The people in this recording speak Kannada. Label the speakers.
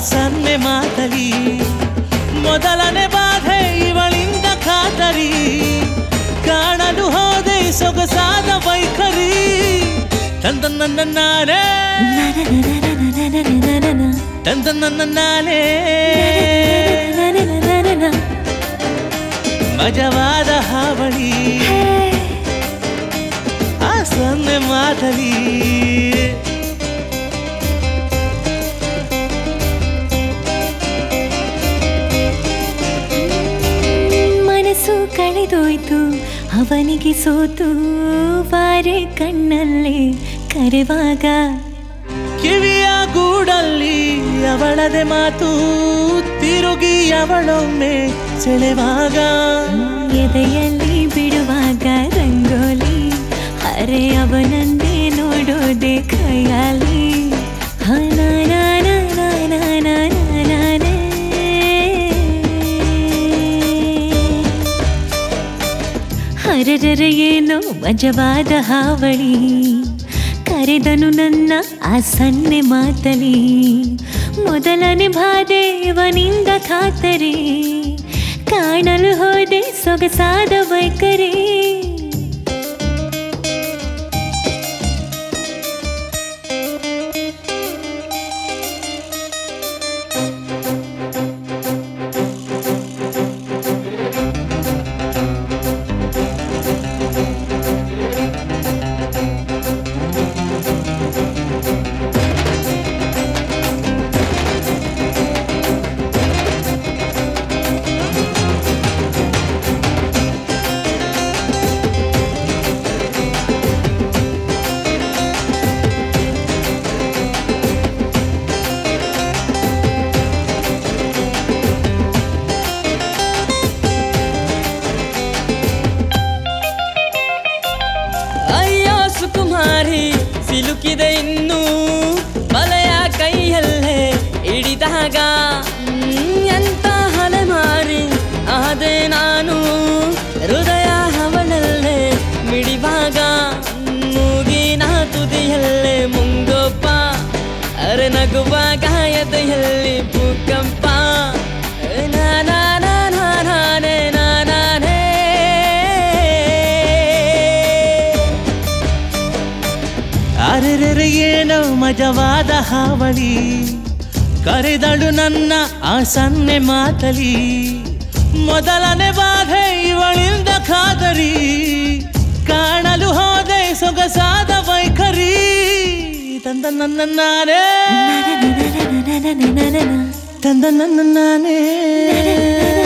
Speaker 1: ಸನ್ನೆ ಮಾತಲಿ ಮೊದಲನೇ ಬಾಧೆ ಇವಳಿಂದ ಖಾತರಿ ಕಾಣಲು ಹೋದೆ ಸೊಗಸಾದ ವೈಖರಿ ತಂದ ನನ್ನ ನಾನೇ ತಂದ ನನ್ನ ನಾನೇ ಮಜವಾದ ಹಾವಳಿ ಆ ಸನ್ನೆ ಮಾತಲಿ
Speaker 2: ಮನಸ್ಸು ಕಳೆದೋಯ್ತು ಅವನಿಗೆ ಸೋತು ಬಾರೆ ಕಣ್ಣಲ್ಲೇ ಕರೆವಾಗ
Speaker 1: ಕಿವಿಯ ಗೂಡಲ್ಲಿ ಅವಳದೆ ಮಾತು ತಿರುಗಿ ಅವಳೊಮ್ಮೆ ಸೆಳೆವಾಗ
Speaker 2: ಎದೆಯಲ್ಲಿ ಬಿಡುವಾಗ ರಂಗೋಲಿ ಅರೆ ಅವನನ್ನೇ ನೋಡೋದೆ ಕೈಯಾಲಿ ಹರರರ ಏನೋ ಮಜವಾದ ಹಾವಳಿ ಕರೆದನು ನನ್ನ ಆ ಸನ್ನೆ ಮಾತಲಿ ಮೊದಲನೇ ಬಾಧೆ ಇವನಿಂದ ಖಾತರಿ ಕಾಣಲು ಹೋದೆ ಸೊಗಸಾದ ವೈಖರಿ
Speaker 3: ಸುಕುಮಾರಿ ಸಿಲುಕಿದೆ ಇನ್ನು ಬಲೆಯ ಕೈಯಲ್ಲೇ ಹಿಡಿದಾಗ ಎಂತ ಹಲೆಮಾರಿ ಆದೆ ನಾನು ಹೃದಯ ಅವಳಲ್ಲೇ ಮಿಡಿವಾಗ ಮೂಗಿನ ತುದಿಯಲ್ಲೇ ಮುಂಗೊಪ್ಪ ಅರೆ ನಗುವ ಗಾಯದೆಯಲ್ಲಿ ಭೂಕಂಪ
Speaker 1: ಅರೆರೆ ಏನೋ ಮಜವಾದ ಹಾವಳಿ ಕರೆದಳು ನನ್ನ ಆ ಸನ್ನೆ ಮಾತಲಿ ಮೊದಲನೇ ಬಾಧೆ ಇವಳಿಂದ ಖಾತರಿ ಕಾಣಲು ಹೋದೆ ಸೊಗಸಾದ ವೈಖರಿ ತಂದ ನನ್ನ ನಾನೇ ತಂದ ನನ್ನ ನಾನೇ